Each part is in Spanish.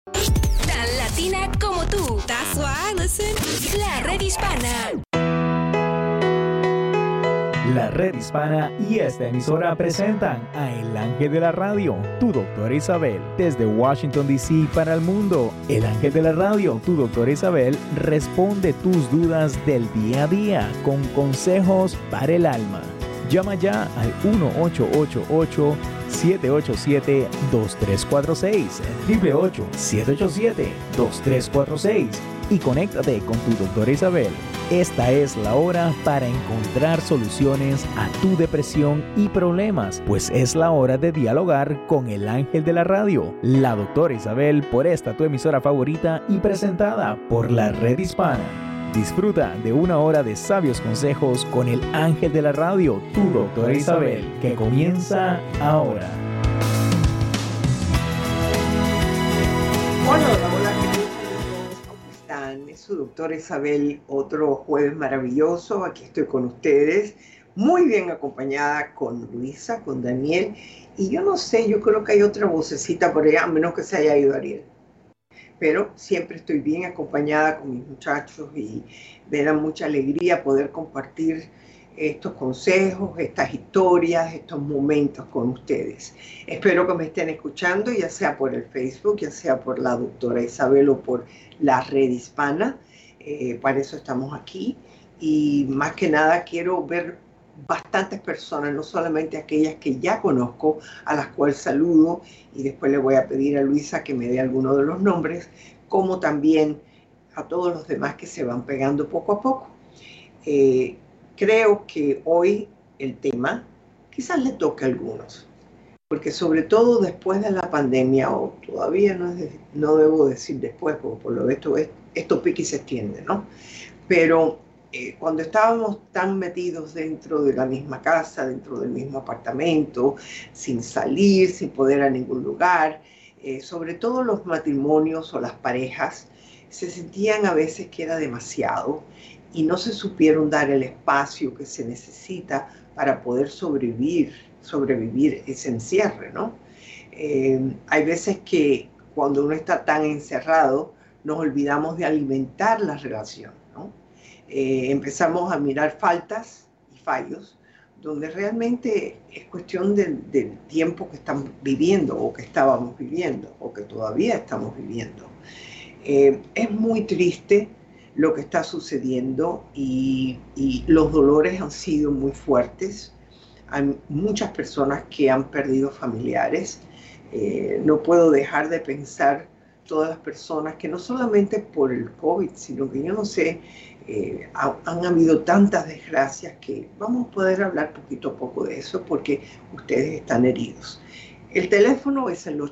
Tan latina como tú. That's why I listen. La Red Hispana. La Red Hispana y esta emisora presentan a El Ángel de la Radio, tu doctora Isabel, desde Washington, D.C. para el mundo. El Ángel de la Radio, tu doctora Isabel, responde tus dudas del día a día con consejos para el alma. Llama ya al 1-888-787-2346, 888-787-2346 y conéctate con tu doctora Isabel. Esta es la hora para encontrar soluciones a tu depresión y problemas, pues es la hora de dialogar con el ángel de la radio, la doctora Isabel, por esta tu emisora favorita y presentada por la Red Hispana. Disfruta de una hora de sabios consejos con el ángel de la radio, tu doctora Isabel, que comienza ahora. Hola, hola, ¿cómo están? Es su doctora Isabel, otro jueves maravilloso. Aquí estoy con ustedes, muy bien acompañada con Luisa, con Daniel. Y yo no sé, yo creo que hay otra vocecita por allá, a menos que se haya ido Ariel. Pero siempre estoy bien acompañada con mis muchachos y me da mucha alegría poder compartir estos consejos, estas historias, estos momentos con ustedes. Espero que me estén escuchando, ya sea por el Facebook, ya sea por la doctora Isabel o por la Red Hispana. Para eso estamos aquí. Y más que nada quiero ver bastantes personas, no solamente aquellas que ya conozco, a las cuales saludo, y después le voy a pedir a Luisa que me dé alguno de los nombres, como también a todos los demás que se van pegando poco a poco. Creo que hoy el tema quizás le toque a algunos, porque sobre todo después de la pandemia, o todavía no debo decir después, porque por lo visto esto pique y se extiende, ¿no? Pero cuando estábamos tan metidos dentro de la misma casa, dentro del mismo apartamento, sin salir, sin poder ir a ningún lugar, sobre todo los matrimonios o las parejas, se sentían a veces que era demasiado y no se supieron dar el espacio que se necesita para poder sobrevivir ese encierre, ¿no? Hay veces que cuando uno está tan encerrado, nos olvidamos de alimentar la relación, ¿no? Empezamos a mirar faltas y fallos, donde realmente es cuestión del tiempo que estamos viviendo, o que estábamos viviendo, o que todavía estamos viviendo. Es muy triste lo que está sucediendo y los dolores han sido muy fuertes. Hay muchas personas que han perdido familiares. No puedo dejar de pensar todas las personas que no solamente por el COVID, sino que yo no sé, han habido tantas desgracias que vamos a poder hablar poquito a poco de eso porque ustedes están heridos. El teléfono es el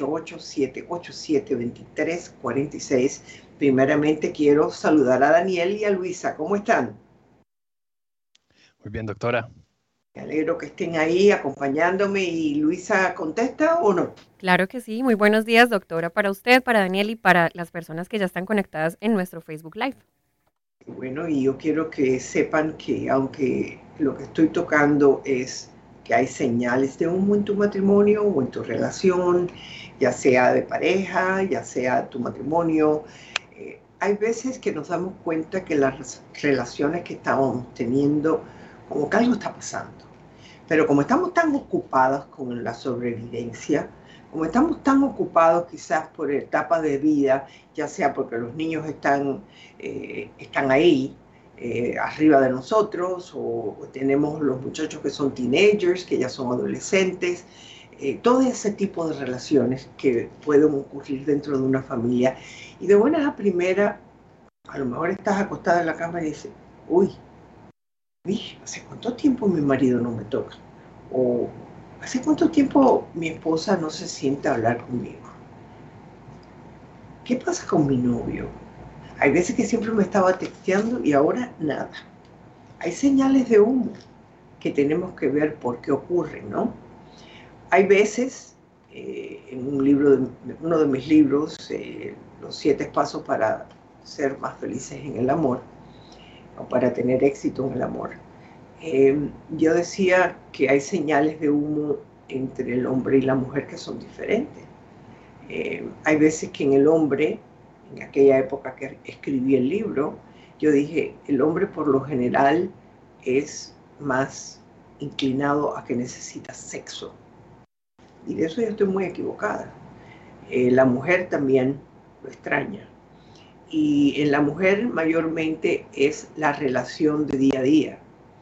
888-787-2346. Primeramente quiero saludar a Daniel y a Luisa. ¿Cómo están? Muy bien, doctora. Me alegro que estén ahí acompañándome. ¿Y Luisa contesta o no? Claro que sí. Muy buenos días, doctora, para usted, para Daniel y para las personas que ya están conectadas en nuestro Facebook Live. Bueno, y yo quiero que sepan que aunque lo que estoy tocando es que hay señales de humo en tu matrimonio o en tu relación, ya sea de pareja, ya sea tu matrimonio, hay veces que nos damos cuenta que las relaciones que estamos teniendo, como que algo está pasando. Pero como estamos tan ocupados con la sobrevivencia, como estamos tan ocupados quizás por etapas de vida, ya sea porque los niños están ahí, arriba de nosotros, o tenemos los muchachos que son teenagers, que ya son adolescentes, todo ese tipo de relaciones que pueden ocurrir dentro de una familia. Y de buenas a primeras, a lo mejor estás acostada en la cama y dices, uy, ¿hace cuánto tiempo mi marido no me toca? O ¿hace cuánto tiempo mi esposa no se sienta a hablar conmigo? ¿Qué pasa con mi novio? Hay veces que siempre me estaba texteando y ahora nada. Hay señales de humo que tenemos que ver por qué ocurren, ¿no? Hay veces, en uno de mis libros, Los 7 pasos para ser más felices en el amor, o para tener éxito en el amor, yo decía que hay señales de humo entre el hombre y la mujer que son diferentes. Hay veces que en el hombre, en aquella época que escribí el libro, yo dije, el hombre por lo general es más inclinado a que necesita sexo. Y de eso yo estoy muy equivocada. La mujer también lo extraña. Y en la mujer mayormente es la relación de día a día.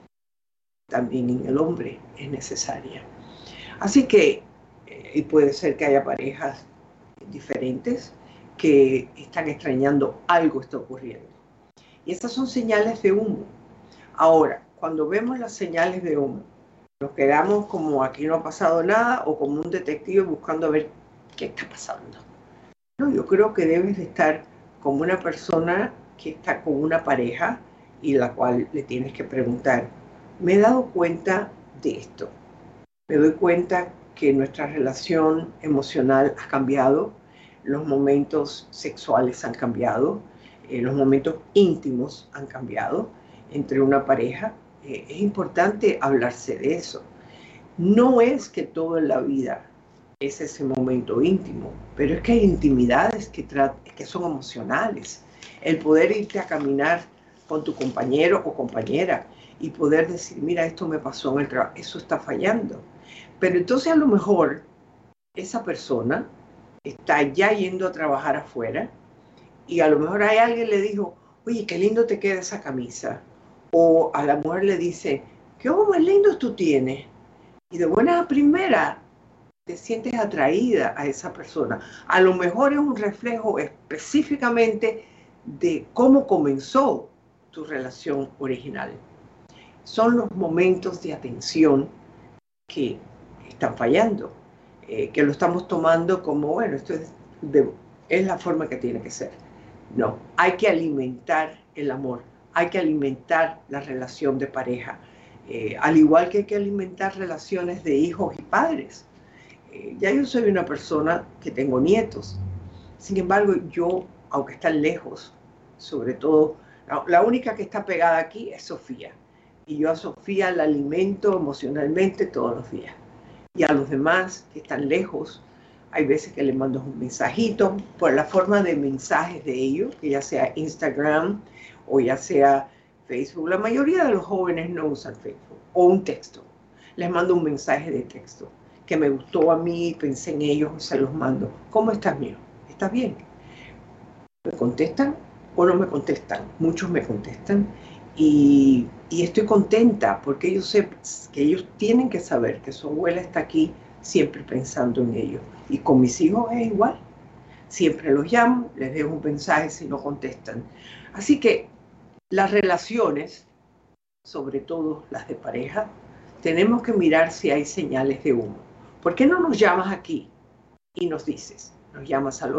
También en el hombre es necesaria. Así que, y puede ser que haya parejas diferentes que están extrañando, algo está ocurriendo. Y estas son señales de humo. Ahora, cuando vemos las señales de humo, nos quedamos como aquí no ha pasado nada o como un detective buscando a ver qué está pasando. No, yo creo que debes de estar como una persona que está con una pareja y la cual le tienes que preguntar, me he dado cuenta de esto, me doy cuenta que nuestra relación emocional ha cambiado, los momentos sexuales han cambiado, los momentos íntimos han cambiado entre una pareja. Es importante hablarse de eso. No es que todo en la vida es ese momento íntimo, pero es que hay intimidades que son emocionales. El poder irte a caminar con tu compañero o compañera y poder decir, mira, esto me pasó en el trabajo, eso está fallando. Pero entonces a lo mejor esa persona está ya yendo a trabajar afuera y a lo mejor hay alguien le dijo, oye, qué lindo te queda esa camisa. O a la mujer le dice, qué ojos más lindos tú tienes. Y de buena a primera te sientes atraída a esa persona. A lo mejor es un reflejo específicamente de cómo comenzó tu relación original. Son los momentos de atención que están fallando, que lo estamos tomando como, bueno, esto es la forma que tiene que ser. No, hay que alimentar el amor, hay que alimentar la relación de pareja, al igual que hay que alimentar relaciones de hijos y padres. Ya yo soy una persona que tengo nietos, sin embargo yo, aunque están lejos, sobre todo, la única que está pegada aquí es Sofía, y yo a Sofía la alimento emocionalmente todos los días, y a los demás que están lejos, hay veces que les mando un mensajito por la forma de mensajes de ellos, que ya sea Instagram o ya sea Facebook. La mayoría de los jóvenes no usan Facebook, o un texto. Les mando un mensaje de texto que me gustó a mí, pensé en ellos, se los mando. ¿Cómo estás, mío? ¿Estás bien? ¿Me contestan o no me contestan? Muchos me contestan y estoy contenta porque ellos tienen que saber que su abuela está aquí siempre pensando en ellos. Y con mis hijos es igual. Siempre los llamo, les dejo un mensaje si no contestan. Así que las relaciones, sobre todo las de pareja, tenemos que mirar si hay señales de humo. ¿Por qué no nos llamas aquí y nos dices? Nos llamas al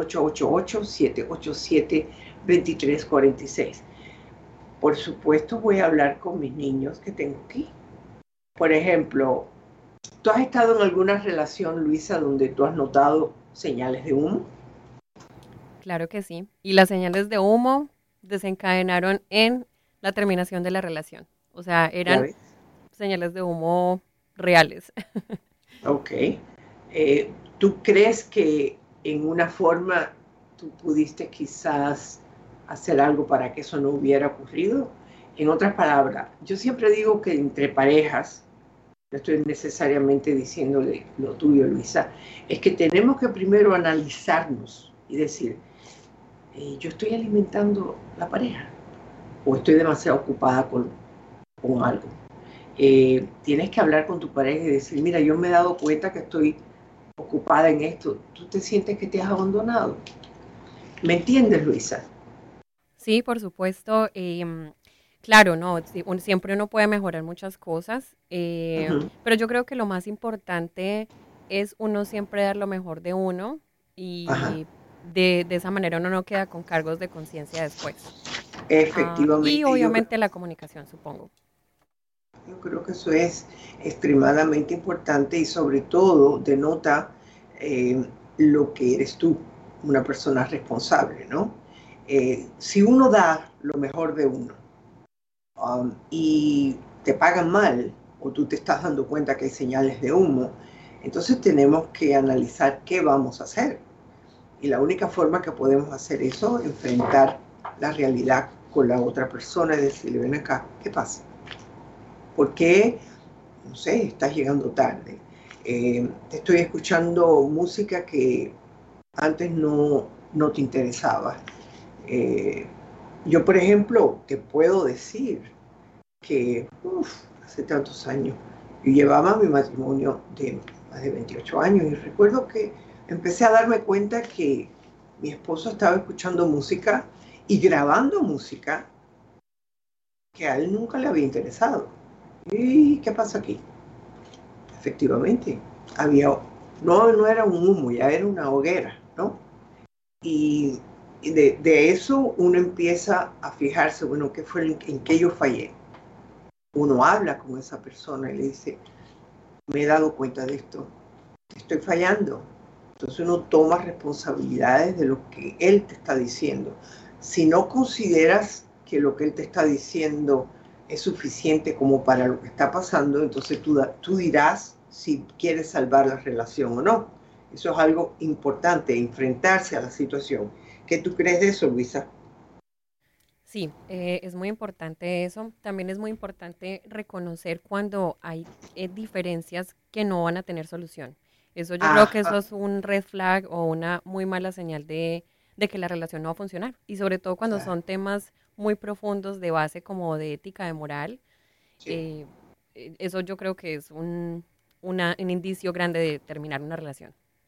888-787-2346. Por supuesto voy a hablar con mis niños que tengo aquí. Por ejemplo, ¿tú has estado en alguna relación, Luisa, donde tú has notado señales de humo? Claro que sí. Y las señales de humo desencadenaron en la terminación de la relación. O sea, eran señales de humo reales. Ok. ¿Tú crees que en una forma tú pudiste quizás hacer algo para que eso no hubiera ocurrido? En otras palabras, yo siempre digo que entre parejas, no estoy necesariamente diciéndole lo tuyo, Luisa, es que tenemos que primero analizarnos y decir, yo estoy alimentando la pareja o estoy demasiado ocupada con algo. Tienes que hablar con tu pareja y decir, mira, yo me he dado cuenta que estoy ocupada en esto. ¿Tú te sientes que te has abandonado? ¿Me entiendes, Luisa? Sí, por supuesto. Claro, no, siempre uno puede mejorar muchas cosas, pero yo creo que lo más importante es uno siempre dar lo mejor de uno y de esa manera uno no queda con cargos de conciencia después. Efectivamente. Y obviamente la comunicación, supongo. Yo creo que eso es extremadamente importante y sobre todo denota lo que eres tú, una persona responsable, ¿no? Si uno da lo mejor de uno y te pagan mal o tú te estás dando cuenta que hay señales de humo, entonces tenemos que analizar qué vamos a hacer. Y la única forma que podemos hacer eso es enfrentar la realidad con la otra persona y decirle, ven acá, ¿qué pasa? ¿Por qué? No sé, estás llegando tarde. Te estoy escuchando música que antes no te interesaba. Yo, por ejemplo, te puedo decir que hace tantos años, yo llevaba mi matrimonio de más de 28 años y recuerdo que empecé a darme cuenta que mi esposo estaba escuchando música y grabando música que a él nunca le había interesado. ¿Y qué pasa aquí? Efectivamente, no era un humo, ya era una hoguera, ¿no? Y de eso uno empieza a fijarse, bueno, ¿qué fue en qué yo fallé? Uno habla con esa persona y le dice, me he dado cuenta de esto, estoy fallando. Entonces uno toma responsabilidades de lo que él te está diciendo. Si no consideras que lo que él te está diciendo es suficiente como para lo que está pasando, entonces tú dirás si quieres salvar la relación o no. Eso es algo importante, enfrentarse a la situación. ¿Qué tú crees de eso, Luisa? Sí, es muy importante eso. También es muy importante reconocer cuando hay diferencias que no van a tener solución. Eso yo creo que eso Ajá, es un red flag o una muy mala señal de que la relación no va a funcionar. Y sobre todo cuando claro, son temas muy profundos de base como de ética, de moral, sí. eh, eso yo creo que es un indicio grande de terminar una relación.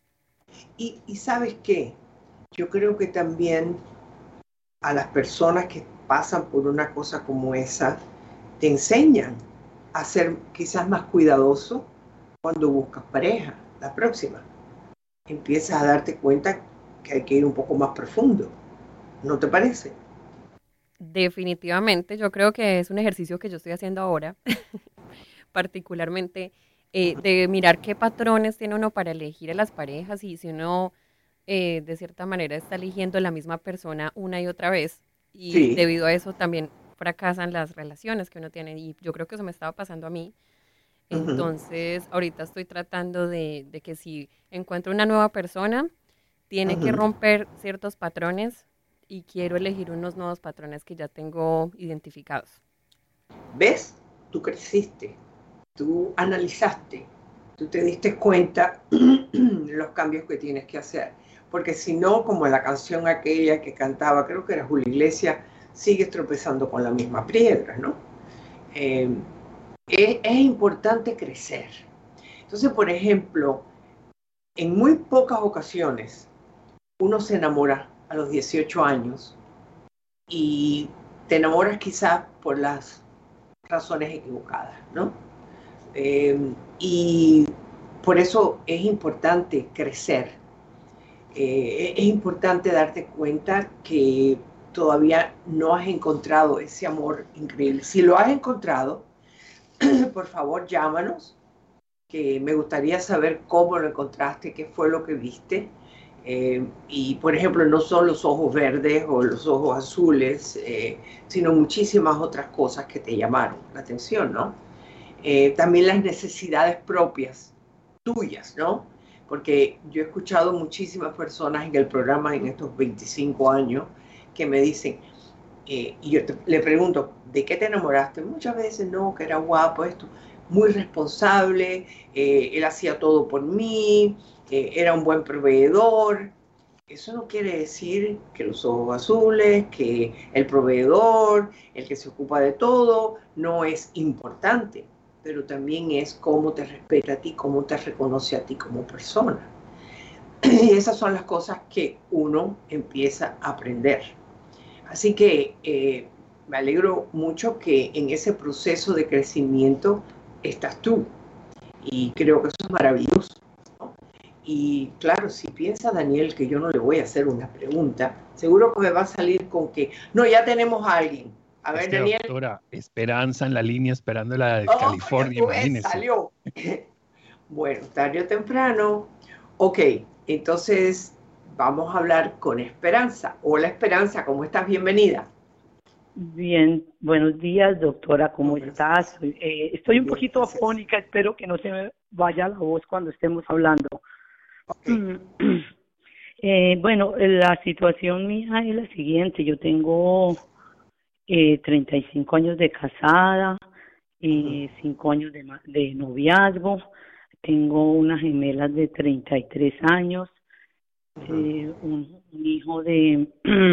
Y ¿sabes qué? Yo creo que también a las personas que pasan por una cosa como esa, te enseñan a ser quizás más cuidadoso cuando buscas pareja, la próxima. Empiezas a darte cuenta que hay que ir un poco más profundo, ¿no te parece? Definitivamente, yo creo que es un ejercicio que yo estoy haciendo ahora, particularmente de mirar qué patrones tiene uno para elegir a las parejas y si uno de cierta manera está eligiendo la misma persona una y otra vez y Sí. debido a eso también fracasan las relaciones que uno tiene y yo creo que eso me estaba pasando a mí. Ujú, Entonces, ahorita estoy tratando de que si encuentro una nueva persona, tiene que ujú. romper ciertos patrones y quiero elegir unos nuevos patrones que ya tengo identificados. ¿Ves? Tú creciste, tú analizaste, tú te diste cuenta de los cambios que tienes que hacer. Porque si no, como la canción aquella que cantaba, creo que era Julio Iglesias, sigues tropezando con la misma piedra, ¿no? Eh, es importante crecer. Entonces, por ejemplo, en muy pocas ocasiones uno se enamora a los 18 años y te enamoras quizás por las razones equivocadas, ¿no? Y por eso es importante crecer. Es importante darte cuenta que todavía no has encontrado ese amor increíble. Si lo has encontrado, por favor llámanos, que me gustaría saber cómo lo encontraste, qué fue lo que viste. Y por ejemplo, no son los ojos verdes o los ojos azules, sino muchísimas otras cosas que te llamaron la atención, ¿no? También las necesidades propias tuyas, ¿no? Porque yo he escuchado muchísimas personas en el programa en estos 25 años que me dicen, y yo le pregunto, ¿de qué te enamoraste? Muchas veces, no, que era guapo, esto, muy responsable, él hacía todo por mí, era un buen proveedor. Eso no quiere decir que los ojos azules, que el proveedor, el que se ocupa de todo, no es importante, pero también es cómo te respeta a ti, cómo te reconoce a ti como persona. Y esas son las cosas que uno empieza a aprender. Así que me alegro mucho que en ese proceso de crecimiento estás tú y creo que eso es maravilloso. Y claro, si piensa Daniel que yo no le voy a hacer una pregunta, seguro que me va a salir con que, no, ya tenemos a alguien. A Es ver, que, Daniel. doctora, Esperanza en la línea esperando la de Oh, ya California, tú ves, imagínese. salió. Bueno, tarde o temprano. Ok, entonces vamos a hablar con Esperanza. Hola Esperanza, ¿cómo estás? Bienvenida. Bien, buenos días, doctora, ¿cómo Buenos estás? días. Estoy Muy un bien, poquito gracias. afónica, espero que no se me vaya la voz cuando estemos hablando. Ok. Bueno, la situación mía es la siguiente. Yo tengo 35 años de casada y 5 años de noviazgo. Tengo unas gemelas de 33 años, un hijo de,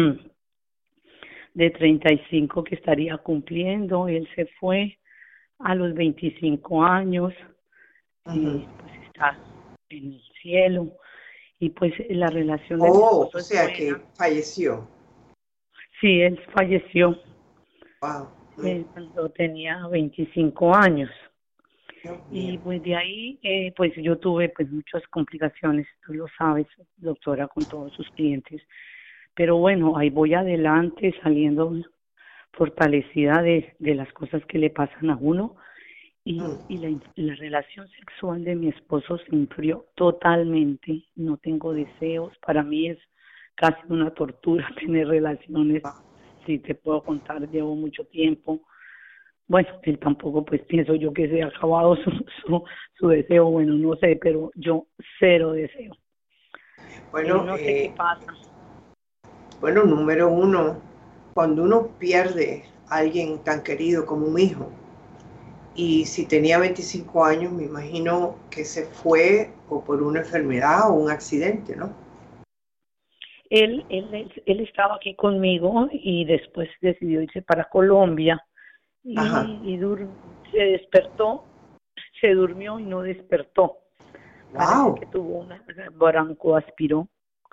de 35 que estaría cumpliendo. Él se fue a los 25 años y pues está en el cielo. Y pues la relación de mi esposo o sea es que buena. falleció. Sí, él falleció Wow. cuando tenía 25 años. Dios Y mío. pues de ahí, pues yo tuve pues muchas complicaciones, tú lo sabes, doctora, con todos sus clientes. Pero bueno, ahí voy adelante, saliendo fortalecida de las cosas que le pasan a uno. Y la relación sexual de mi esposo se enfrió totalmente. No tengo deseos. Para mí es casi una tortura tener relaciones. Si te puedo contar, llevo mucho tiempo. Bueno, él tampoco, pues pienso yo que se ha acabado su deseo. Bueno, no sé, pero yo cero deseo. Bueno, No sé qué pasa. Bueno, número uno, cuando uno pierde a alguien tan querido como un hijo, y si tenía 25 años, me imagino que se fue o por una enfermedad o un accidente, ¿no? Él estaba aquí conmigo y después decidió irse para Colombia y se despertó, se durmió y no despertó. Parece que tuvo una broncoaspiró.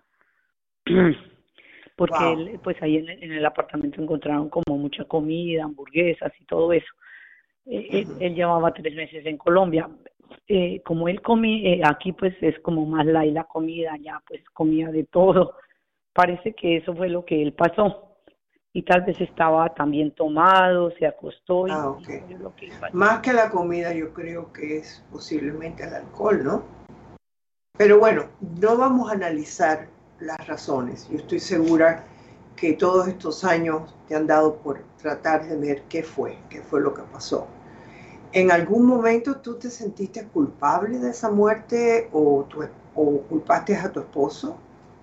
Porque él, pues ahí en el apartamento encontraron como mucha comida, hamburguesas y todo eso. Él llevaba 3 meses en Colombia. Como él comía, aquí pues es como más light la comida, ya pues comía de todo. Parece que eso fue lo que él pasó. Y tal vez estaba también tomado, se acostó y Okay. fue lo que pasó. Más que la comida, yo creo que es posiblemente el alcohol, ¿no? Pero bueno, no vamos a analizar las razones. Yo estoy segura que todos estos años te han dado por tratar de ver qué fue lo que pasó. ¿En algún momento tú te sentiste culpable de esa muerte o culpaste a tu esposo?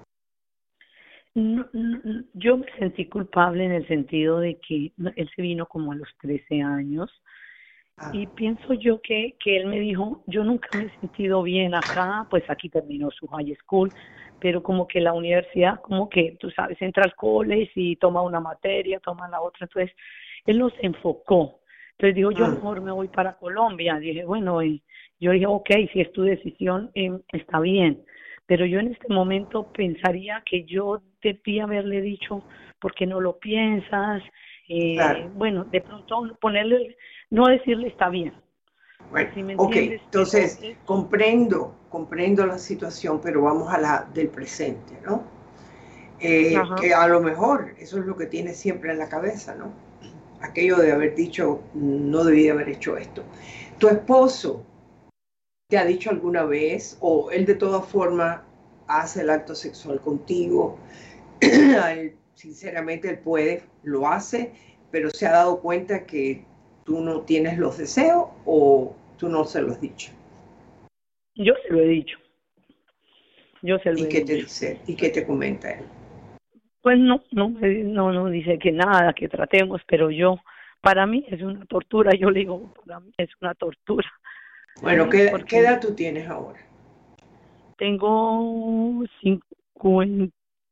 No, yo me sentí culpable en el sentido de que él se vino como a los 13 años y pienso yo que él me dijo, yo nunca me he sentido bien acá, pues aquí terminó su high school, pero como que la universidad, como que tú sabes, entra al college y toma una materia, toma la otra, entonces él nos enfocó. Entonces dijo, yo mejor me voy para Colombia. Dije, bueno, yo dije, ok, si es tu decisión, está bien. Pero yo en este momento pensaría que yo debía haberle dicho, ¿por qué no lo piensas? Claro. Bueno, de pronto ponerle, no decirle está bien. Bueno, ¿Sí me ok, entiendes? entonces comprendo la situación, pero vamos a la del presente, ¿no? Que a lo mejor eso es lo que tienes siempre en la cabeza, ¿no? Aquello de haber dicho, no debí haber hecho esto. ¿Tu esposo te ha dicho alguna vez, o él de todas formas hace el acto sexual contigo? Sinceramente él puede, lo hace, pero se ha dado cuenta que tú no tienes los deseos o tú no se lo has dicho. Yo se lo he dicho. ¿Y qué te dice? ¿Y qué te comenta él? Pues no dice que nada, que tratemos, pero para mí es una tortura, yo le digo, para mí es una tortura. Bueno, ¿qué edad tú tienes ahora? Tengo 50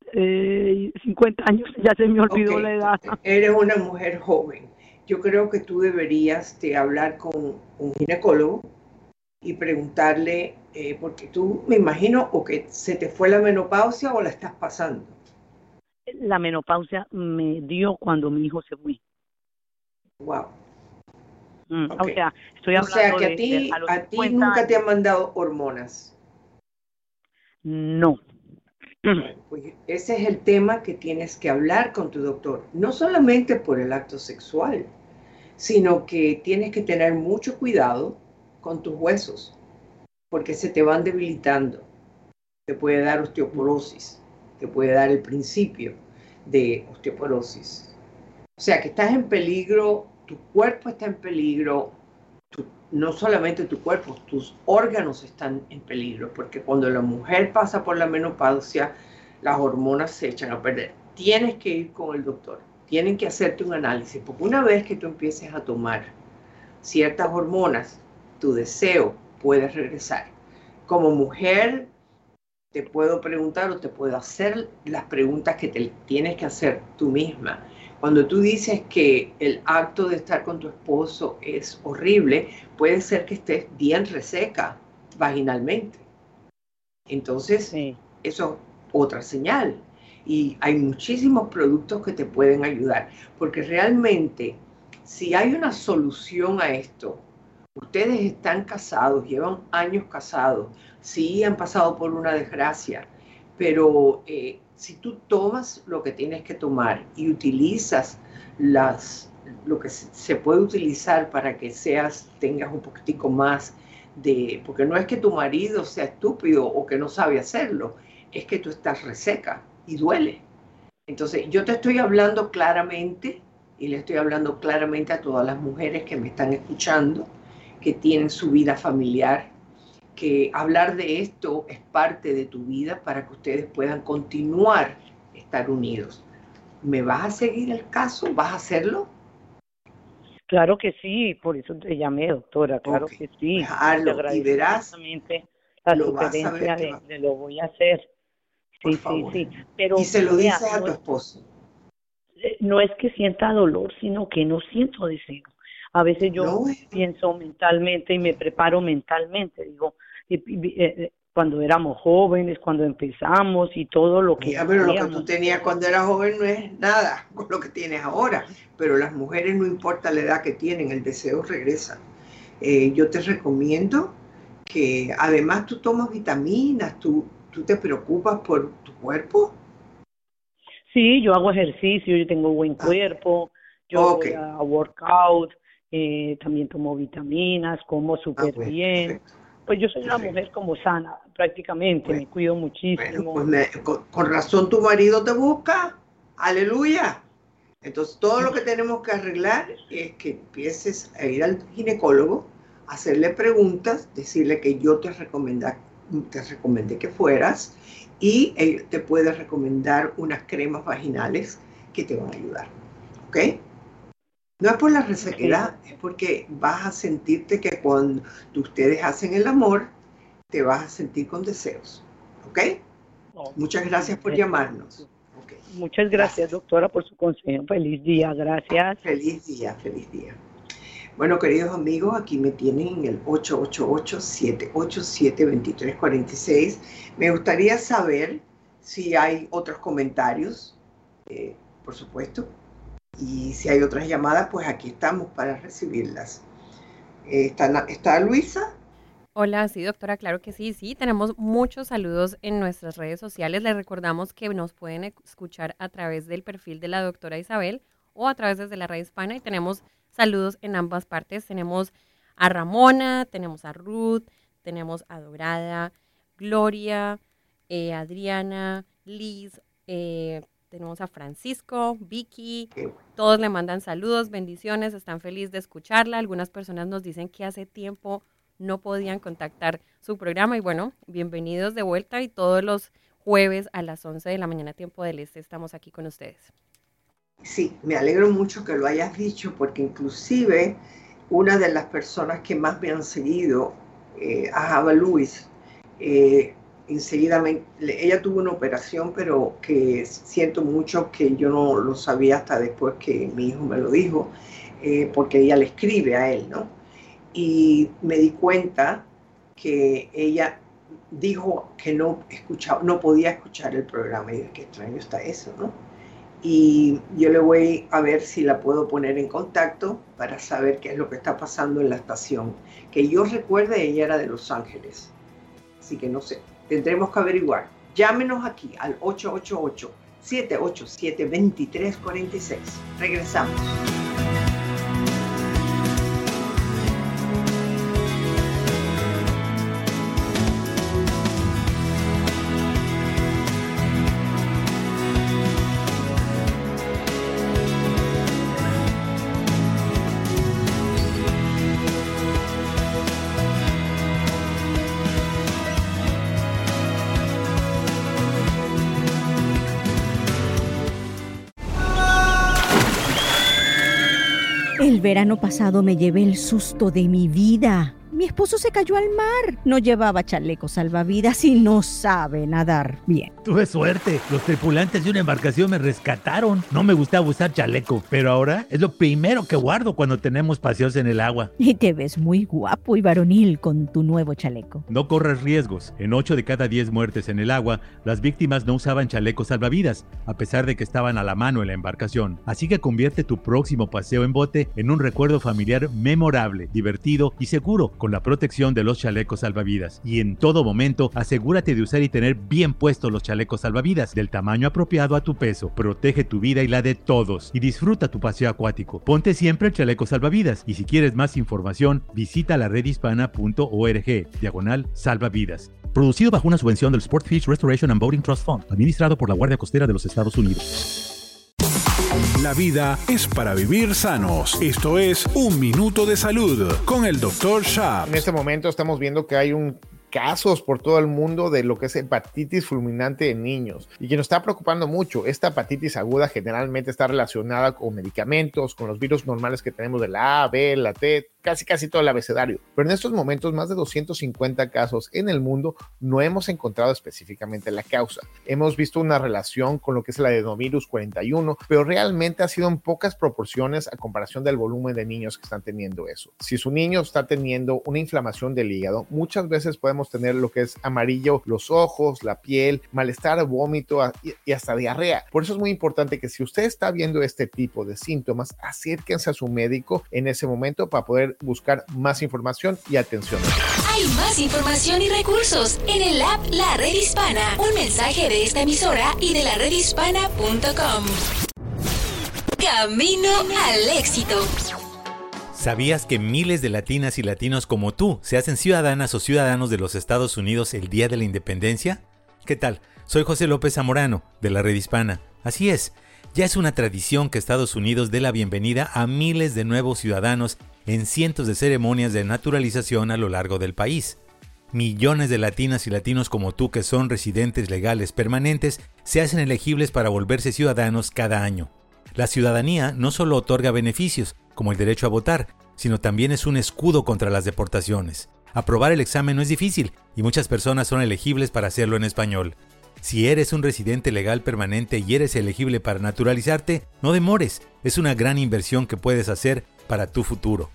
años, ya se me olvidó la edad. Eres una mujer joven. Yo creo que tú deberías de hablar con un ginecólogo y preguntarle, porque tú me imagino o que se te fue la menopausia o la estás pasando. La menopausia me dio cuando mi hijo se fue. Wow. O sea, estoy hablando que a ti nunca te han mandado hormonas. No. Bueno, pues ese es el tema que tienes que hablar con tu doctor, no solamente por el acto sexual, sino que tienes que tener mucho cuidado con tus huesos, porque se te van debilitando. Te puede dar osteoporosis, te puede dar el principio de osteoporosis. O sea que estás en peligro, tu cuerpo está en peligro, no solamente tu cuerpo, tus órganos están en peligro, porque cuando la mujer pasa por la menopausia las hormonas se echan a perder. Tienes que ir con el doctor, tienen que hacerte un análisis, porque una vez que tú empieces a tomar ciertas hormonas, tu deseo puede regresar. Como mujer, te puedo preguntar o te puedo hacer las preguntas que te tienes que hacer tú misma. Cuando tú dices que el acto de estar con tu esposo es horrible, puede ser que estés bien reseca vaginalmente. Entonces, sí, eso es otra señal. Y hay muchísimos productos que te pueden ayudar, porque realmente, si hay una solución a esto, ustedes están casados, llevan años casados, sí han pasado por una desgracia, pero si tú tomas lo que tienes que tomar y utilizas lo que se puede utilizar para que tengas un poquitico más porque no es que tu marido sea estúpido o que no sabe hacerlo, es que tú estás reseca y duele. Entonces, yo te estoy hablando claramente y le estoy hablando claramente a todas las mujeres que me están escuchando, que tienen su vida familiar, que hablar de esto es parte de tu vida para que ustedes puedan continuar estar unidos. ¿Me vas a seguir el caso? ¿Vas a hacerlo? Claro que sí, por eso te llamé, doctora, claro que sí. Hazlo y verás. La sugerencia de lo voy a hacer. Sí, sí. Pero, y se lo dices a tu esposo. No es que sienta dolor, sino que no siento deseo. A veces yo pienso mentalmente y me preparo mentalmente, digo, cuando éramos jóvenes, cuando empezamos y todo lo que... pero lo que tú tenías cuando eras joven no es nada con lo que tienes ahora, pero las mujeres no importa la edad que tienen, el deseo regresa. Yo te recomiendo que además tú tomas vitaminas, tú te preocupas por tu cuerpo. Sí, yo hago ejercicio, yo tengo buen cuerpo, yo voy a workout, también tomo vitaminas, como súper bien. Perfecto. Pues yo soy una mujer como sana, prácticamente, me cuido muchísimo. Bueno, pues con razón tu marido te busca, aleluya. Entonces todo lo que tenemos que arreglar es que empieces a ir al ginecólogo, hacerle preguntas, decirle que yo te recomendé que fueras y él te puede recomendar unas cremas vaginales que te van a ayudar, ¿ok? No es por la resequedad, es porque vas a sentirte que cuando ustedes hacen el amor, te vas a sentir con deseos, ¿ok? Muchas gracias por llamarnos. Okay. Muchas gracias, doctora, por su consejo. Feliz día, gracias. Feliz día. Bueno, queridos amigos, aquí me tienen en el 888-787-2346. Me gustaría saber si hay otros comentarios, por supuesto. Y si hay otras llamadas, pues aquí estamos para recibirlas. ¿Está Luisa? Hola, sí, doctora, claro que sí. Tenemos muchos saludos en nuestras redes sociales. Les recordamos que nos pueden escuchar a través del perfil de la doctora Isabel o a través desde la red hispana y tenemos saludos en ambas partes. Tenemos a Ramona, tenemos a Ruth, tenemos a Dorada, Gloria, Adriana, Liz, tenemos a Francisco, Vicky, todos le mandan saludos, bendiciones, están felices de escucharla. Algunas personas nos dicen que hace tiempo no podían contactar su programa y bueno, bienvenidos de vuelta y todos los jueves a las 11 de la mañana tiempo del este estamos aquí con ustedes. Sí, me alegro mucho que lo hayas dicho porque inclusive una de las personas que más me han seguido, Java Luis, enseguida ella tuvo una operación, pero que siento mucho que yo no lo sabía hasta después que mi hijo me lo dijo, porque ella le escribe a él, ¿no? Y me di cuenta que ella dijo que no podía escuchar el programa. Y dije, qué extraño está eso, ¿no? Y yo le voy a ver si la puedo poner en contacto para saber qué es lo que está pasando en la estación. Que yo recuerde, ella era de Los Ángeles. Así que no sé, tendremos que averiguar. Llámenos aquí al 888-787-2346. Regresamos. El verano pasado me llevé el susto de mi vida. Mi esposo se cayó al mar. No llevaba chaleco salvavidas y no sabe nadar bien. Tuve suerte. Los tripulantes de una embarcación me rescataron. No me gustaba usar chaleco, pero ahora es lo primero que guardo cuando tenemos paseos en el agua. Y te ves muy guapo y varonil con tu nuevo chaleco. No corras riesgos. En 8 de cada 10 muertes en el agua, las víctimas no usaban chalecos salvavidas, a pesar de que estaban a la mano en la embarcación. Así que convierte tu próximo paseo en bote en un recuerdo familiar memorable, divertido y seguro, con la protección de los chalecos salvavidas. Y en todo momento, asegúrate de usar y tener bien puestos los chalecos salvavidas del tamaño apropiado a tu peso. Protege tu vida y la de todos y disfruta tu paseo acuático. Ponte siempre el chaleco salvavidas y si quieres más información, visita la redhispana.org/salvavidas. Producido bajo una subvención del Sportfish Restoration and Boating Trust Fund, administrado por la Guardia Costera de los Estados Unidos. La vida es para vivir sanos. Esto es Un Minuto de Salud con el Dr. Schaap. En este momento estamos viendo que hay casos por todo el mundo de lo que es hepatitis fulminante en niños y que nos está preocupando mucho. Esta hepatitis aguda generalmente está relacionada con medicamentos, con los virus normales que tenemos de la A, B, la T, casi todo el abecedario. Pero en estos momentos, más de 250 casos en el mundo, no hemos encontrado específicamente la causa. Hemos visto una relación con lo que es el adenovirus 41, pero realmente ha sido en pocas proporciones a comparación del volumen de niños que están teniendo eso. Si su niño está teniendo una inflamación del hígado, muchas veces podemos tener lo que es amarillo los ojos, la piel, malestar, vómito y hasta diarrea. Por eso es muy importante que si usted está viendo este tipo de síntomas, acérquense a su médico en ese momento para poder buscar más información y atención. Hay más información y recursos en el app La Red Hispana. Un mensaje de esta emisora y de la redhispana.com. Camino al éxito. ¿Sabías que miles de latinas y latinos como tú se hacen ciudadanas o ciudadanos de los Estados Unidos el día de la independencia? ¿Qué tal? Soy José López Zamorano, de la Red Hispana. Así es, ya es una tradición que Estados Unidos dé la bienvenida a miles de nuevos ciudadanos en cientos de ceremonias de naturalización a lo largo del país. Millones de latinas y latinos como tú que son residentes legales permanentes se hacen elegibles para volverse ciudadanos cada año. La ciudadanía no solo otorga beneficios, como el derecho a votar, sino también es un escudo contra las deportaciones. Aprobar el examen no es difícil y muchas personas son elegibles para hacerlo en español. Si eres un residente legal permanente y eres elegible para naturalizarte, no demores, es una gran inversión que puedes hacer para tu futuro.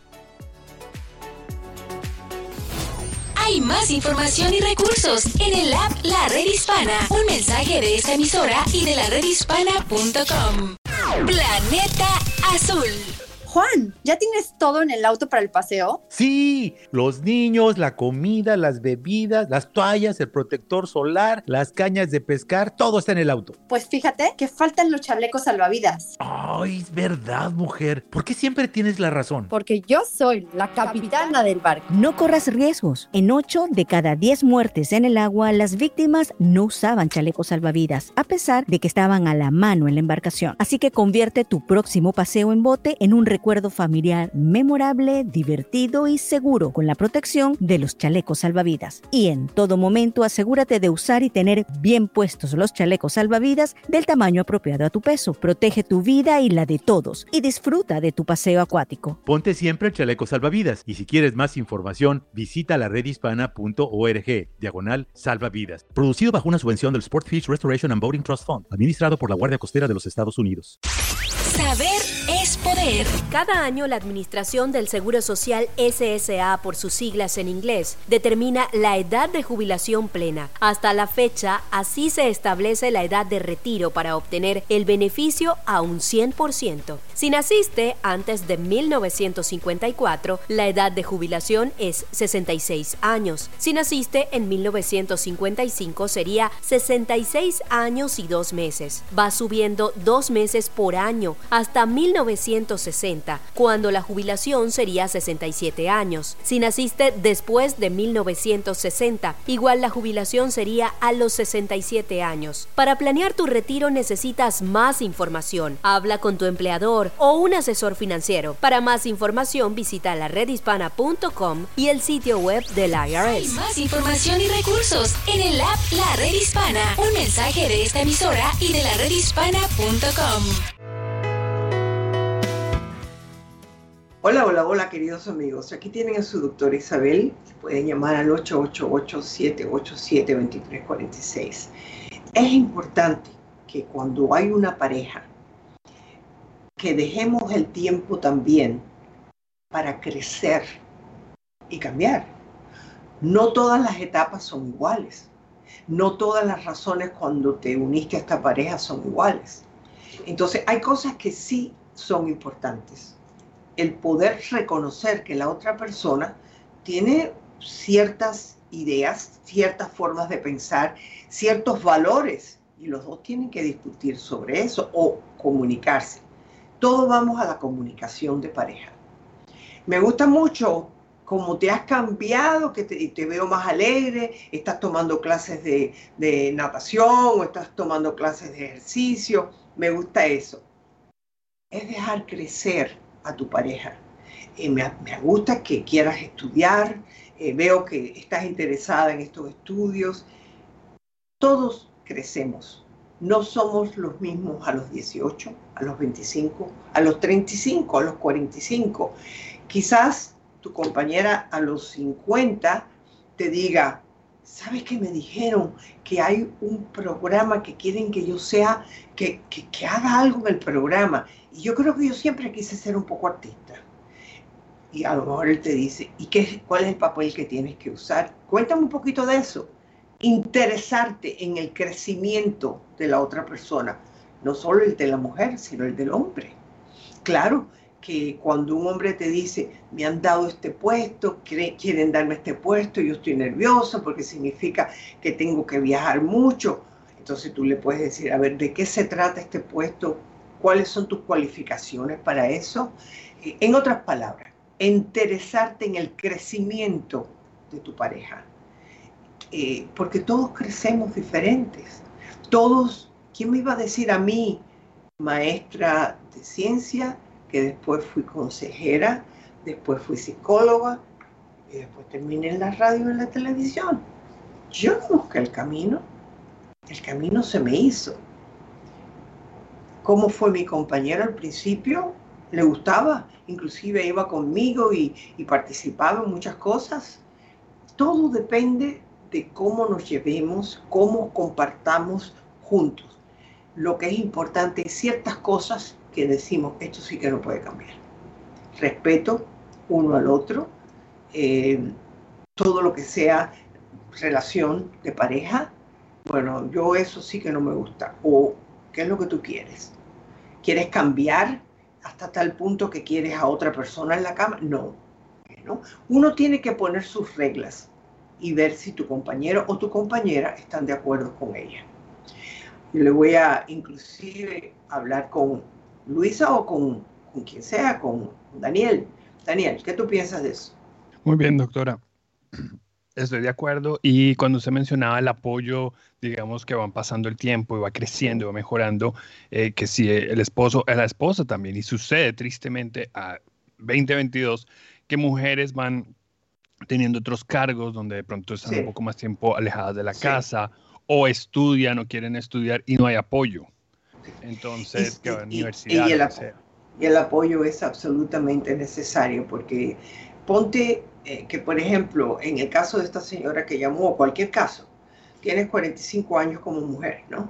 Hay más información y recursos en el app La Red Hispana. Un mensaje de esta emisora y de la redhispana.com. Planeta Azul. Juan, ¿ya tienes todo en el auto para el paseo? Sí, los niños, la comida, las bebidas, las toallas, el protector solar, las cañas de pescar, todo está en el auto. Pues fíjate que faltan los chalecos salvavidas. Ay, es verdad, mujer. ¿Por qué siempre tienes la razón? Porque yo soy la capitana del barco. No corras riesgos. En 8 de cada 10 muertes en el agua, las víctimas no usaban chalecos salvavidas, a pesar de que estaban a la mano en la embarcación. Así que convierte tu próximo paseo en bote en un recuerdo familiar memorable, divertido y seguro con la protección de los chalecos salvavidas. Y en todo momento asegúrate de usar y tener bien puestos los chalecos salvavidas del tamaño apropiado a tu peso. Protege tu vida y la de todos y disfruta de tu paseo acuático. Ponte siempre el chaleco salvavidas y si quieres más información, visita la redhispana.org/salvavidas. Producido bajo una subvención del Sportfish Restoration and Boating Trust Fund, administrado por la Guardia Costera de los Estados Unidos. Saber es poder. Cada año la Administración del Seguro Social SSA, por sus siglas en inglés, determina la edad de jubilación plena. Hasta la fecha, así se establece la edad de retiro para obtener el beneficio a un 100%. Si naciste antes de 1954, la edad de jubilación es 66 años. Si naciste en 1955, sería 66 años y 2 meses. Va subiendo 2 meses por año hasta 1960, cuando la jubilación sería 67 años. Si naciste después de 1960, igual la jubilación sería a los 67 años. Para planear tu retiro necesitas más información. Habla con tu empleador o un asesor financiero. Para más información visita la redhispana.com y el sitio web del IRS. Hay más información y recursos en el app La Red Hispana. Un mensaje de esta emisora y de la redhispana.com. Hola, hola, hola, queridos amigos. Aquí tienen a su doctora Isabel. Pueden llamar al 888-787-2346. Es importante que cuando hay una pareja, que dejemos el tiempo también para crecer y cambiar. No todas las etapas son iguales. No todas las razones cuando te uniste a esta pareja son iguales. Entonces, hay cosas que sí son importantes. El poder reconocer que la otra persona tiene ciertas ideas, ciertas formas de pensar, ciertos valores, y los dos tienen que discutir sobre eso o comunicarse. Todos vamos a la comunicación de pareja. Me gusta mucho cómo te has cambiado, que te veo más alegre, estás tomando clases de natación o estás tomando clases de ejercicio. Me gusta eso. Es dejar crecer a tu pareja. Me gusta que quieras estudiar, veo que estás interesada en estos estudios. Todos crecemos. No somos los mismos a los 18, a los 25, a los 35, a los 45. Quizás tu compañera a los 50 te diga, ¿sabes qué me dijeron? Que hay un programa que quieren que yo sea, que haga algo en el programa. Y yo creo que yo siempre quise ser un poco artista. Y a lo mejor él te dice, ¿y cuál es el papel que tienes que usar? Cuéntame un poquito de eso. Interesarte en el crecimiento de la otra persona. No solo el de la mujer, sino el del hombre. Claro que cuando un hombre te dice, me han dado este puesto, quieren darme este puesto, yo estoy nerviosa porque significa que tengo que viajar mucho. Entonces tú le puedes decir, a ver, ¿de qué se trata este puesto? ¿Cuáles son tus cualificaciones para eso? En otras palabras, interesarte en el crecimiento de tu pareja. Porque todos crecemos diferentes. Todos, ¿quién me iba a decir a mí, maestra de ciencia, que después fui consejera, después fui psicóloga y después terminé en la radio y en la televisión? Yo no busqué el camino se me hizo. ¿Cómo fue mi compañero al principio? Le gustaba, inclusive iba conmigo y participaba en muchas cosas. Todo depende de cómo nos llevemos, cómo compartamos juntos. Lo que es importante es ciertas cosas que decimos, esto sí que no puede cambiar. Respeto uno al otro, todo lo que sea relación de pareja, bueno, yo eso sí que no me gusta. O, ¿qué es lo que tú quieres? ¿Quieres cambiar hasta tal punto que quieres a otra persona en la cama? No. Uno tiene que poner sus reglas y ver si tu compañero o tu compañera están de acuerdo con ella. Yo le voy a inclusive hablar con Luisa o con quien sea, con Daniel. Daniel, ¿qué tú piensas de eso? Muy bien, doctora. Estoy de acuerdo. Y cuando usted mencionaba el apoyo, digamos que van pasando el tiempo y va creciendo, va mejorando, que si el esposo, la esposa también, y sucede tristemente a 2022, que mujeres van teniendo otros cargos donde de pronto están un poco más tiempo alejadas de la casa, o estudian o quieren estudiar y no hay apoyo. Entonces, que va a la universidad, lo que sea. Y el apoyo es absolutamente necesario, porque ponte que, por ejemplo, en el caso de esta señora que llamó, o cualquier caso, tienes 45 años como mujer, ¿no?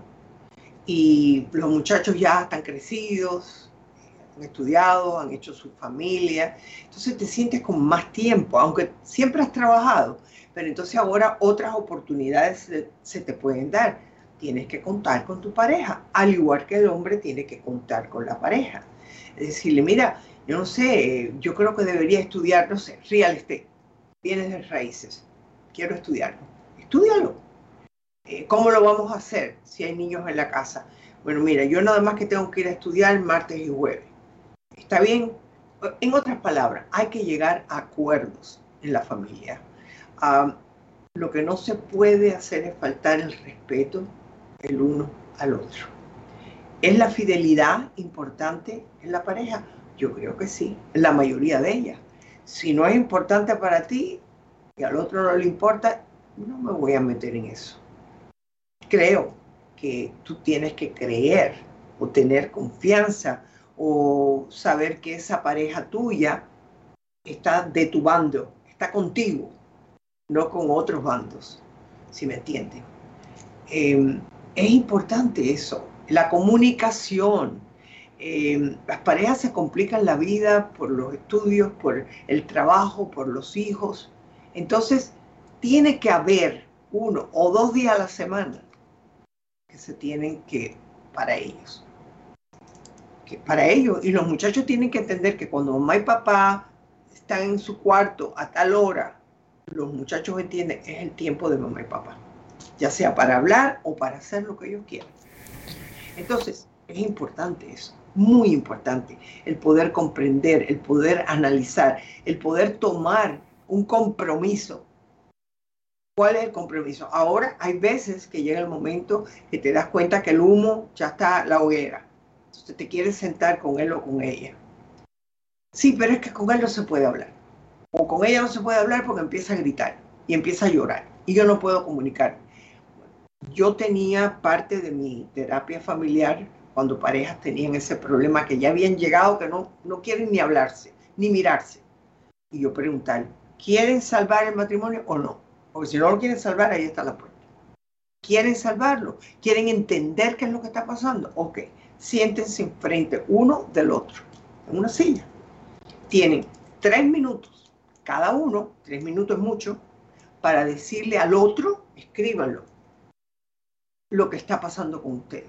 Y los muchachos ya están crecidos, han estudiado, han hecho su familia, entonces te sientes con más tiempo, aunque siempre has trabajado, pero entonces ahora otras oportunidades se te pueden dar. Tienes que contar con tu pareja, al igual que el hombre tiene que contar con la pareja. Es decirle, mira, yo no sé, yo creo que debería estudiar, no sé, real estate, bienes de raíces. Quiero estudiarlo. Estúdialo. ¿Cómo lo vamos a hacer si hay niños en la casa? Bueno, mira, yo nada más que tengo que ir a estudiar martes y jueves. ¿Está bien? En otras palabras, hay que llegar a acuerdos en la familia. Lo que no se puede hacer es faltar el respeto el uno al otro. ¿Es la fidelidad importante en la pareja? Yo creo que sí, la mayoría de ellas. Si no es importante para ti y al otro no le importa, no me voy a meter en eso. Creo que tú tienes que creer o tener confianza o saber que esa pareja tuya está de tu bando, está contigo, no con otros bandos, si me entienden. Es importante eso, la comunicación. Las parejas se complican la vida por los estudios, por el trabajo, por los hijos. Entonces, tiene que haber 1 o 2 días a la semana que se tienen que, para ellos. Y los muchachos tienen que entender que cuando mamá y papá están en su cuarto a tal hora, los muchachos entienden, es el tiempo de mamá y papá, ya sea para hablar o para hacer lo que ellos quieran. Entonces, es importante eso, muy importante, el poder comprender, el poder analizar, el poder tomar un compromiso. ¿Cuál es el compromiso? Ahora hay veces que llega el momento que te das cuenta que el humo ya está la hoguera. Entonces te quieres sentar con él o con ella. Sí, pero es que con él no se puede hablar. O con ella no se puede hablar porque empieza a gritar y empieza a llorar. Y yo no puedo comunicar. Yo tenía parte de mi terapia familiar cuando parejas tenían ese problema que ya habían llegado, que no quieren ni hablarse, ni mirarse. Y yo preguntar, ¿quieren salvar el matrimonio o no? Porque si no lo quieren salvar, ahí está la puerta. ¿Quieren salvarlo? ¿Quieren entender qué es lo que está pasando? Ok, siéntense enfrente uno del otro, en una silla. Tienen 3 minutos, cada uno, 3 minutos es mucho, para decirle al otro, escríbanlo, lo que está pasando con ustedes.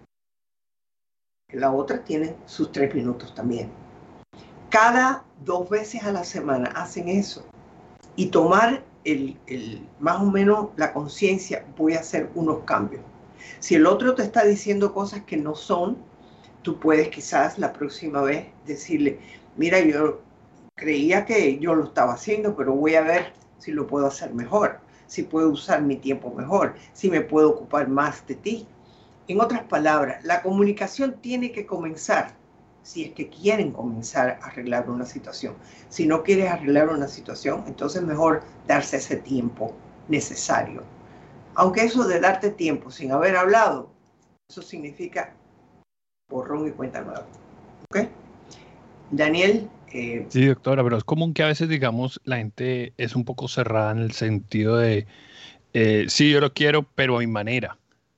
La otra tiene sus 3 minutos también. Cada 2 veces a la semana hacen eso. Y tomar más o menos la conciencia, voy a hacer unos cambios. Si el otro te está diciendo cosas que no son, tú puedes quizás la próxima vez decirle, mira, yo creía que yo lo estaba haciendo, pero voy a ver si lo puedo hacer mejor, si puedo usar mi tiempo mejor, si me puedo ocupar más de ti. En otras palabras, la comunicación tiene que comenzar si es que quieren comenzar a arreglar una situación. Si no quieres arreglar una situación, entonces mejor darse ese tiempo necesario. Aunque eso de darte tiempo sin haber hablado, eso significa borrón y cuenta nueva. ¿Ok? Daniel. Sí, doctora, pero es común que a veces, digamos, la gente es un poco cerrada en el sentido de, sí, yo lo quiero, pero a mi manera.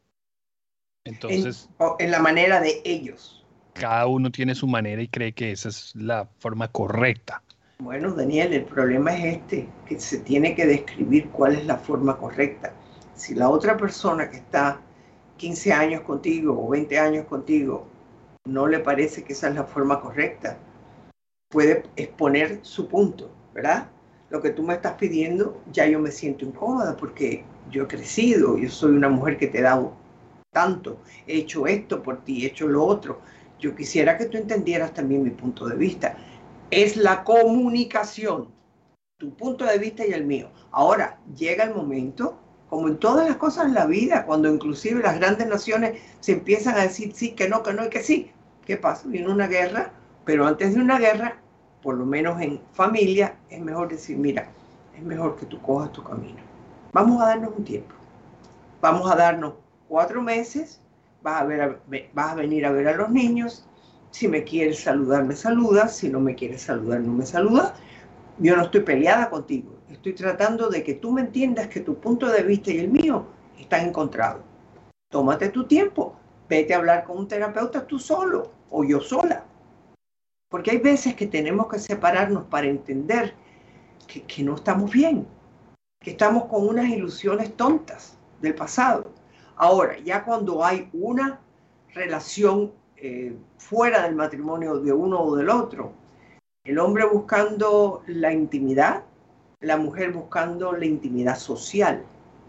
Entonces, en la manera de ellos. Cada uno tiene su manera y cree que esa es la forma correcta. Bueno, Daniel, el problema es que se tiene que describir cuál es la forma correcta. Si la otra persona que está 15 años contigo o 20 años contigo no le parece que esa es la forma correcta, puede exponer su punto, ¿verdad? Lo que tú me estás pidiendo, ya yo me siento incómoda porque yo he crecido, yo soy una mujer que te he dado tanto, he hecho esto por ti, he hecho lo otro. Yo quisiera que tú entendieras también mi punto de vista. Es la comunicación, tu punto de vista y el mío. Ahora, llega el momento, como en todas las cosas en la vida, cuando inclusive las grandes naciones se empiezan a decir sí, que no y que sí. ¿Qué pasa? Viene una guerra, pero antes de una guerra, por lo menos en familia, es mejor decir, mira, es mejor que tú cojas tu camino. Vamos a darnos un tiempo. Vamos a darnos 4 meses. Vas a venir a ver a los niños. Si me quieres saludar, me saludas. Si no me quieres saludar, no me saludas. Yo no estoy peleada contigo. Estoy tratando de que tú me entiendas que tu punto de vista y el mío están encontrados. Tómate tu tiempo. Vete a hablar con un terapeuta tú solo o yo sola. Porque hay veces que tenemos que separarnos para entender que no estamos bien. Que estamos con unas ilusiones tontas del pasado. Ahora, ya cuando hay una relación fuera del matrimonio de uno o del otro, el hombre buscando la intimidad, la mujer buscando la intimidad social,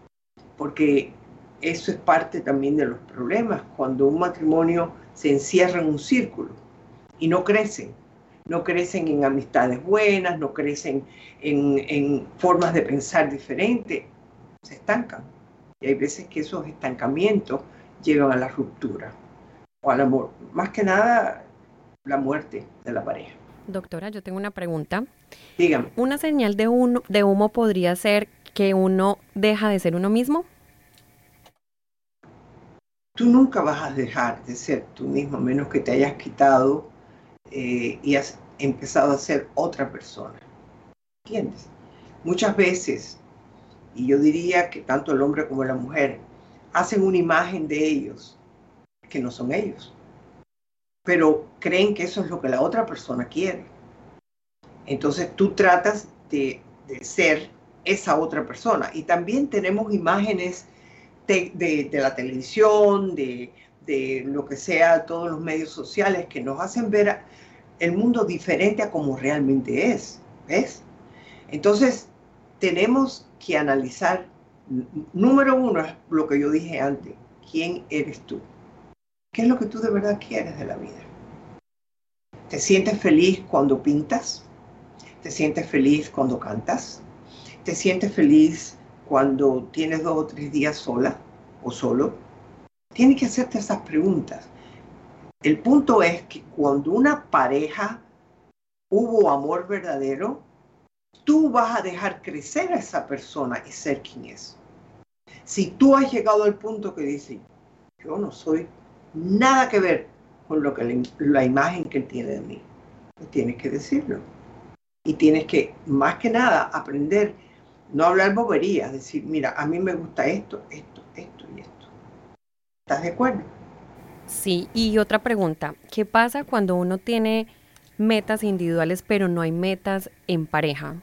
porque eso es parte también de los problemas, cuando un matrimonio se encierra en un círculo y no crecen en amistades buenas, no crecen en formas de pensar diferentes, se estancan. Y hay veces que esos estancamientos llevan a la ruptura o al amor. Más que nada, la muerte de la pareja. Doctora, yo tengo una pregunta. Dígame. ¿Una señal de humo podría ser que uno deja de ser uno mismo? Tú nunca vas a dejar de ser tú mismo, a menos que te hayas quitado y has empezado a ser otra persona. ¿Entiendes? Muchas veces, y yo diría que tanto el hombre como la mujer, hacen una imagen de ellos que no son ellos, pero creen que eso es lo que la otra persona quiere. Entonces tú tratas de ser esa otra persona. Y también tenemos imágenes de la televisión, de lo que sea, todos los medios sociales que nos hacen ver el mundo diferente a como realmente es. ¿Ves? Entonces tenemos que analizar, número uno es lo que yo dije antes, ¿quién eres tú? ¿Qué es lo que tú de verdad quieres de la vida? ¿Te sientes feliz cuando pintas? ¿Te sientes feliz cuando cantas? ¿Te sientes feliz cuando tienes 2 o 3 días sola o solo? Tienes que hacerte esas preguntas. El punto es que cuando una pareja hubo amor verdadero, tú vas a dejar crecer a esa persona y ser quien es. Si tú has llegado al punto que dices, yo no soy nada que ver con lo que la imagen que él tiene de mí, pues tienes que decirlo. Y tienes que, más que nada, aprender, no hablar boberías, decir, mira, a mí me gusta esto, esto, esto y esto. ¿Estás de acuerdo? Sí, y otra pregunta, ¿qué pasa cuando uno tiene metas individuales pero no hay metas en pareja?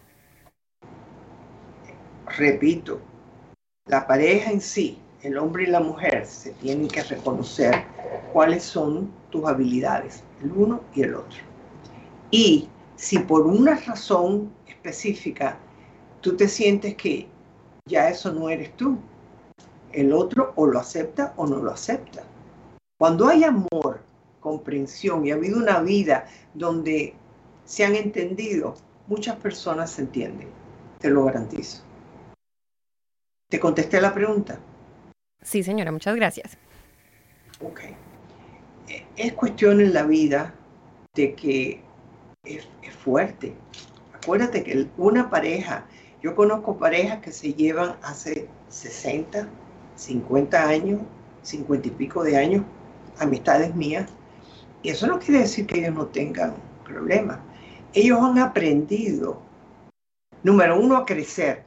Repito, la pareja en sí, el hombre y la mujer, se tienen que reconocer cuáles son tus habilidades, el uno y el otro. Y si por una razón específica tú te sientes que ya eso no eres tú, el otro o lo acepta o no lo acepta. Cuando hay amor, comprensión y ha habido una vida donde se han entendido, muchas personas se entienden, te lo garantizo. ¿Te contesté la pregunta? Sí, señora, muchas gracias. Ok. Es cuestión en la vida de que es fuerte. Acuérdate que una pareja, yo conozco parejas que se llevan hace 60, 50 años, 50 y pico de años, amistades mías, y eso no quiere decir que ellos no tengan problemas. Ellos han aprendido, número uno, a crecer.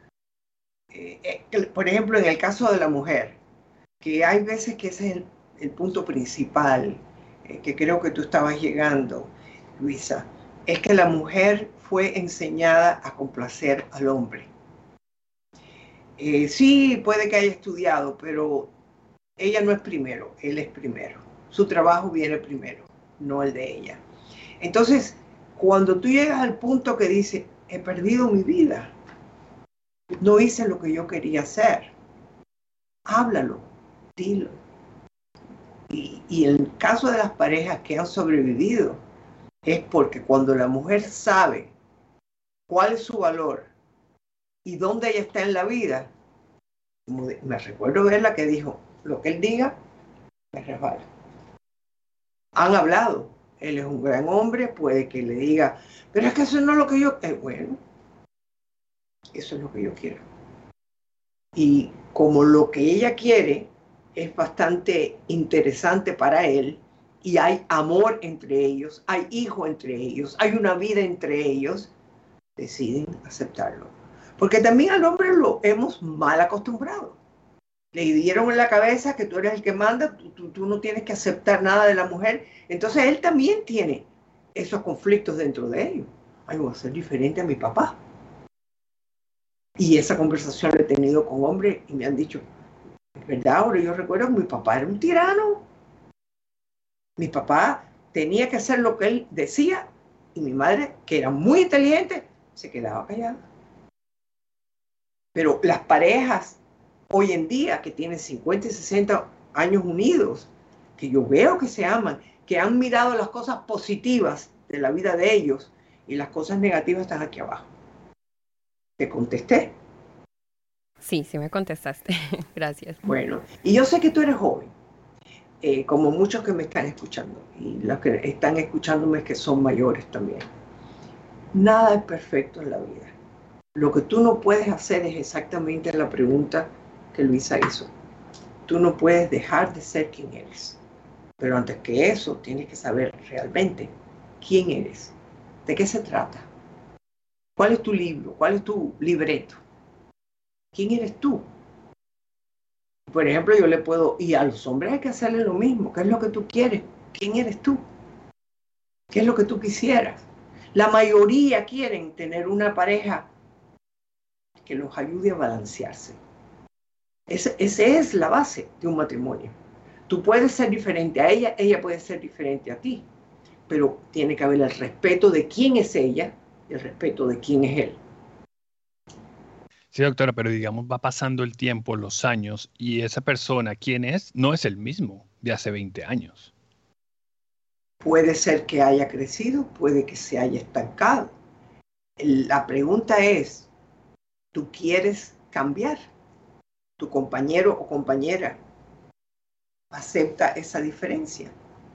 Por ejemplo, en el caso de la mujer, que hay veces que ese es el punto principal, que creo que tú estabas llegando, Luisa, es que la mujer fue enseñada a complacer al hombre. Sí, puede que haya estudiado, pero ella no es primero, él es primero. Su trabajo viene primero, no el de ella. Entonces, cuando tú llegas al punto que dices, he perdido mi vida, no hice lo que yo quería hacer, háblalo, dilo. Y en el caso de las parejas que han sobrevivido, es porque cuando la mujer sabe cuál es su valor y dónde ella está en la vida, me recuerdo verla que dijo, lo que él diga, me resbala. Han hablado, él es un gran hombre, puede que le diga, pero es que eso no es lo que yo, bueno, eso es lo que yo quiero. Y como lo que ella quiere es bastante interesante para él, y hay amor entre ellos, hay hijo entre ellos, hay una vida entre ellos, deciden aceptarlo. Porque también al hombre lo hemos mal acostumbrado. Le dieron en la cabeza que tú eres el que manda, tú no tienes que aceptar nada de la mujer. Entonces él también tiene esos conflictos dentro de ellos. Ay, voy a ser diferente a mi papá. Y esa conversación la he tenido con hombres y me han dicho, es verdad, ahora yo recuerdo que mi papá era un tirano. Mi papá tenía que hacer lo que él decía y mi madre, que era muy inteligente, se quedaba callada. Pero las parejas hoy en día que tienen 50 y 60 años unidos, que yo veo que se aman, que han mirado las cosas positivas de la vida de ellos y las cosas negativas están aquí abajo. ¿Te contesté? Sí, sí me contestaste. Gracias. Bueno, y yo sé que tú eres joven, como muchos que me están escuchando, y los que están escuchándome que son mayores también. Nada es perfecto en la vida. Lo que tú no puedes hacer es exactamente la pregunta que Luisa hizo. Tú no puedes dejar de ser quien eres. Pero antes que eso, tienes que saber realmente quién eres, de qué se trata. ¿Cuál es tu libro? ¿Cuál es tu libreto? ¿Quién eres tú? Por ejemplo, yo le puedo, y a los hombres hay que hacerle lo mismo. ¿Qué es lo que tú quieres? ¿Quién eres tú? ¿Qué es lo que tú quisieras? La mayoría quieren tener una pareja que los ayude a balancearse. Esa es la base de un matrimonio. Tú puedes ser diferente a ella, ella puede ser diferente a ti, pero tiene que haber el respeto de quién es ella y el respeto de quién es él. Sí, doctora, pero digamos, va pasando el tiempo, los años, y esa persona, ¿quién es? No es el mismo de hace 20 años. Puede ser que haya crecido, puede que se haya estancado. La pregunta es, ¿tú quieres cambiar? ¿Tu compañero o compañera acepta esa diferencia?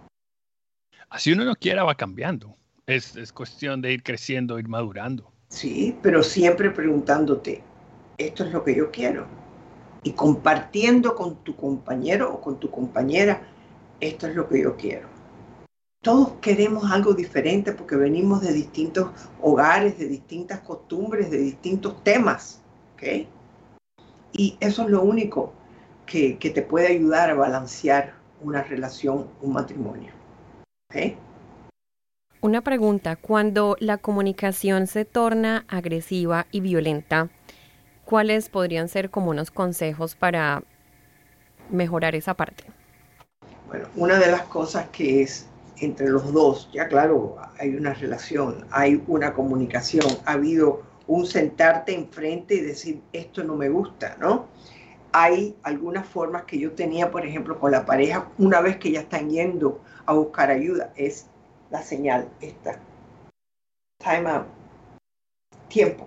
Así uno no quiera, va cambiando. Es cuestión de ir creciendo, ir madurando. Sí, pero siempre preguntándote, esto es lo que yo quiero. Y compartiendo con tu compañero o con tu compañera, esto es lo que yo quiero. Todos queremos algo diferente porque venimos de distintos hogares, de distintas costumbres, de distintos temas, ¿ok? Y eso es lo único que te puede ayudar a balancear una relación, un matrimonio, ¿ok? Una pregunta, cuando la comunicación se torna agresiva y violenta, ¿cuáles podrían ser como unos consejos para mejorar esa parte? Bueno, una de las cosas que es entre los dos, ya claro, hay una relación, hay una comunicación, ha habido un sentarte enfrente y decir, esto no me gusta, ¿no? Hay algunas formas que yo tenía, por ejemplo, con la pareja, una vez que ya están yendo a buscar ayuda, es la señal esta. Time out. Tiempo.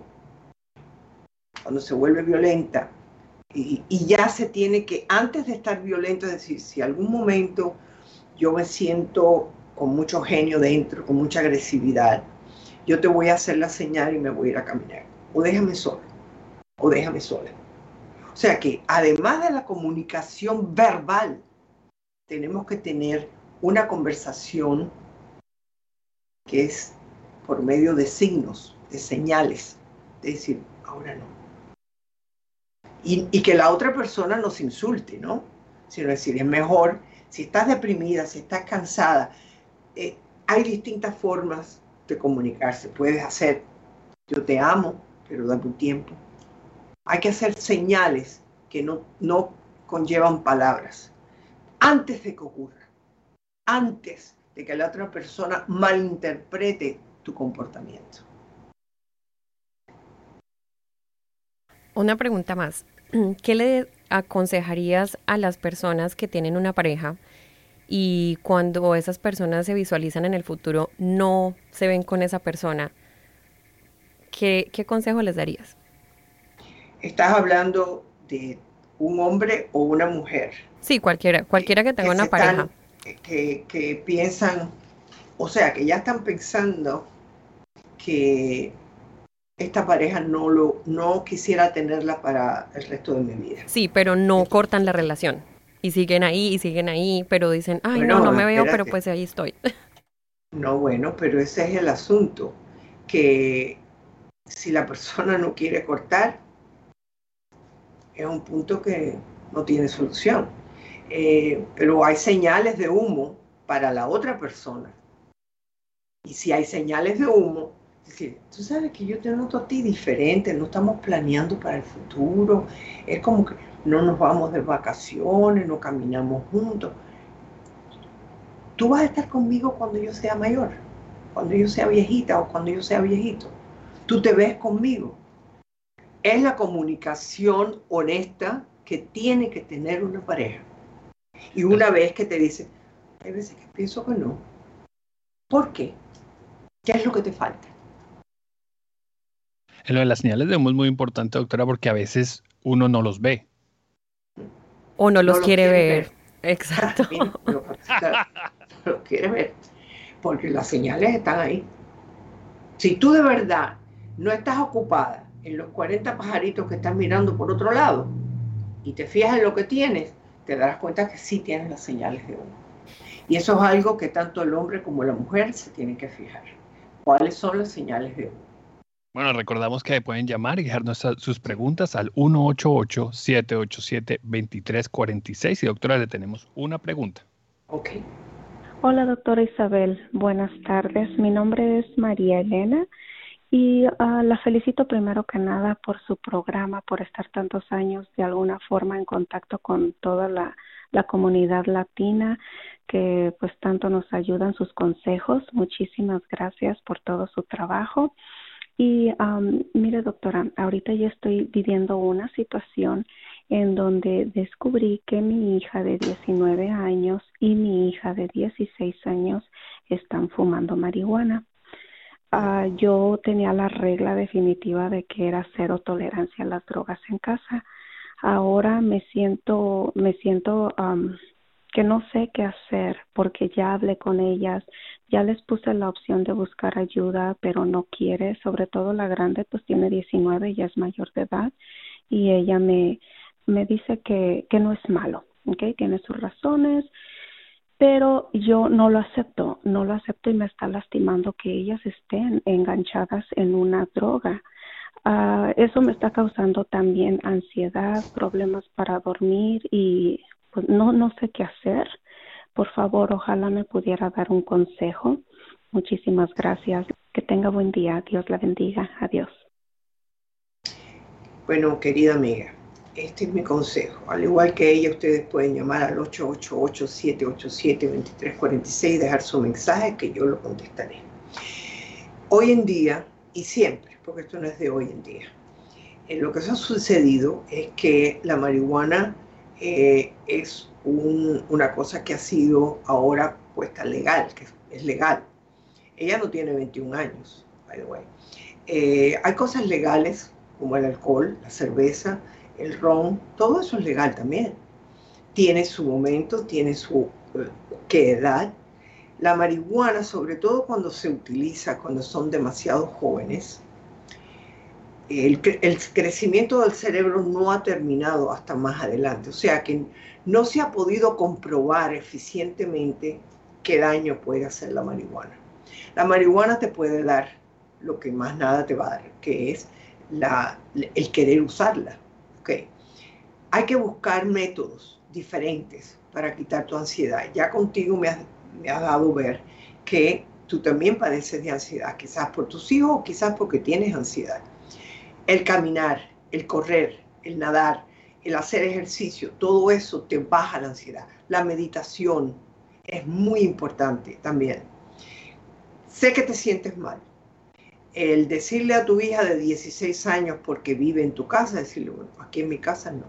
Cuando se vuelve violenta. Y ya se tiene que, antes de estar violento, es decir, si algún momento yo me siento con mucho genio dentro, con mucha agresividad, yo te voy a hacer la señal y me voy a ir a caminar. O déjame solo. O déjame sola. O sea que, además de la comunicación verbal, tenemos que tener una conversación que es por medio de signos, de señales, de decir, ahora no. Y que la otra persona nos insulte, ¿no? Sino decir, es mejor, si estás deprimida, si estás cansada, hay distintas formas de comunicarse. Puedes hacer, yo te amo, pero dame un tiempo. Hay que hacer señales que no conllevan palabras. Antes de que ocurra, antes de que la otra persona malinterprete tu comportamiento. Una pregunta más. ¿Qué le aconsejarías a las personas que tienen una pareja y cuando esas personas se visualizan en el futuro no se ven con esa persona? ¿Qué consejo les darías? ¿Estás hablando de un hombre o una mujer? Sí, cualquiera que tenga una pareja. Que piensan, o sea, que ya están pensando que esta pareja no quisiera tenerla para el resto de mi vida. Sí, pero no cortan la relación. Y siguen ahí, pero dicen, ay, bueno, no me veo, pero pues ahí estoy. No, bueno, pero ese es el asunto, que si la persona no quiere cortar, es un punto que no tiene solución. Pero hay señales de humo para la otra persona. Y si hay señales de humo, es decir, tú sabes que yo te noto a ti diferente, no estamos planeando para el futuro, es como que no nos vamos de vacaciones, no caminamos juntos. Tú vas a estar conmigo cuando yo sea mayor, cuando yo sea viejita o cuando yo sea viejito. Tú te ves conmigo. Es la comunicación honesta que tiene que tener una pareja. Y una vez que te dice, hay veces que pienso que no. ¿Por qué? ¿Qué es lo que te falta? En lo de las señales de humo es muy importante, doctora, porque a veces uno no los ve. O no los quiere ver. Exacto. No los quiere ver. Porque las señales están ahí. Si tú de verdad no estás ocupada en los 40 pajaritos que están mirando por otro lado y te fijas en lo que tienes, te darás cuenta que sí tienes las señales de humo. Y eso es algo que tanto el hombre como la mujer se tienen que fijar. ¿Cuáles son las señales de humo? Bueno, recordamos que pueden llamar y dejarnos sus preguntas al 188-787-2346. Y doctora, le tenemos una pregunta. Ok. Hola, doctora Isabel. Buenas tardes. Mi nombre es María Elena y la felicito primero que nada por su programa, por estar tantos años de alguna forma en contacto con toda la comunidad latina que pues tanto nos ayudan sus consejos. Muchísimas gracias por todo su trabajo. Y mire, doctora, ahorita yo estoy viviendo una situación en donde descubrí que mi hija de 19 años y mi hija de 16 años están fumando marihuana. Yo tenía la regla definitiva de que era cero tolerancia a las drogas en casa. Ahora me siento que no sé qué hacer porque ya hablé con ellas, ya les puse la opción de buscar ayuda, pero no quiere, sobre todo la grande pues tiene 19, ya es mayor de edad y ella me dice que no es malo, ¿okay? Tiene sus razones, pero yo no lo acepto y me está lastimando que ellas estén enganchadas en una droga. Eso me está causando también ansiedad, problemas para dormir y pues no sé qué hacer. Por favor, ojalá me pudiera dar un consejo. Muchísimas gracias. Que tenga buen día. Dios la bendiga. Adiós. Bueno, querida amiga, este es mi consejo. Al igual que ella, ustedes pueden llamar al 888-787-2346 y dejar su mensaje que yo lo contestaré. Hoy en día, y siempre, porque esto no es de hoy en día, lo que se ha sucedido es que la marihuana es una cosa que ha sido ahora puesta legal, que es legal. Ella no tiene 21 años, by the way. Hay cosas legales como el alcohol, la cerveza, el ron, todo eso es legal también. Tiene su momento, tiene su qué edad. La marihuana, sobre todo cuando se utiliza, cuando son demasiado jóvenes, el crecimiento del cerebro no ha terminado hasta más adelante. O sea que no se ha podido comprobar eficientemente qué daño puede hacer la marihuana. La marihuana te puede dar lo que más nada te va a dar, que es el querer usarla. Okay. Hay que buscar métodos diferentes para quitar tu ansiedad. Ya contigo me has dado ver que tú también padeces de ansiedad, quizás por tus hijos o quizás porque tienes ansiedad. El caminar, el correr, el nadar, el hacer ejercicio, todo eso te baja la ansiedad. La meditación es muy importante también. Sé que te sientes mal. El decirle a tu hija de 16 años porque vive en tu casa, decirle, bueno, aquí en mi casa no.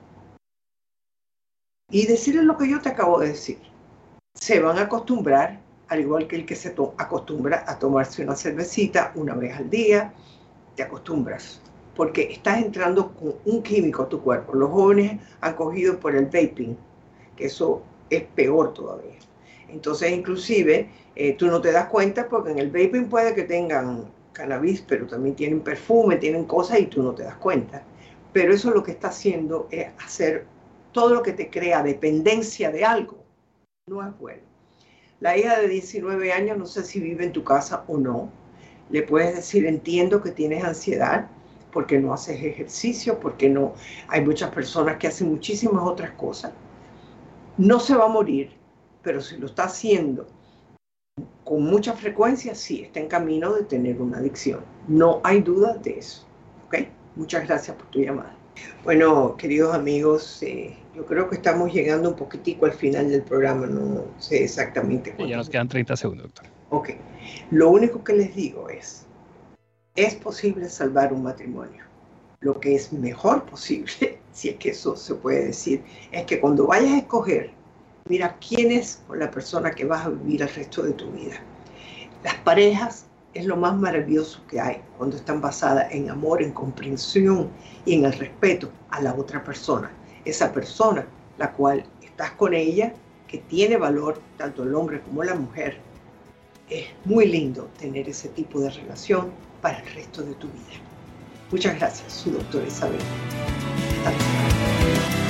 Y decirle lo que yo te acabo de decir. Se van a acostumbrar, al igual que el que se acostumbra a tomarse una cervecita una vez al día, te acostumbras, porque estás entrando con un químico a tu cuerpo. Los jóvenes han cogido por el vaping, que eso es peor todavía. Entonces, inclusive, tú no te das cuenta porque en el vaping puede que tengan cannabis, pero también tienen perfume, tienen cosas y tú no te das cuenta. Pero eso lo que está haciendo es hacer todo lo que te crea dependencia de algo. No es bueno. La hija de 19 años, no sé si vive en tu casa o no, le puedes decir, entiendo que tienes ansiedad porque no haces ejercicio, porque no. Hay muchas personas que hacen muchísimas otras cosas. No se va a morir, pero si lo está haciendo con mucha frecuencia, sí, está en camino de tener una adicción. No hay duda de eso. ¿Ok? Muchas gracias por tu llamada. Bueno, queridos amigos, yo creo que estamos llegando un poquitico al final del programa, no sé exactamente cuánto. Ya nos quedan 30 segundos, doctor. Ok, lo único que les digo es posible salvar un matrimonio. Lo que es mejor posible, si es que eso se puede decir, es que cuando vayas a escoger, mira quién es la persona que vas a vivir el resto de tu vida. Las parejas es lo más maravilloso que hay cuando están basadas en amor, en comprensión y en el respeto a la otra persona. Esa persona, la cual estás con ella, que tiene valor, tanto el hombre como la mujer. Es muy lindo tener ese tipo de relación para el resto de tu vida. Muchas gracias, su doctora Isabel. Hasta luego.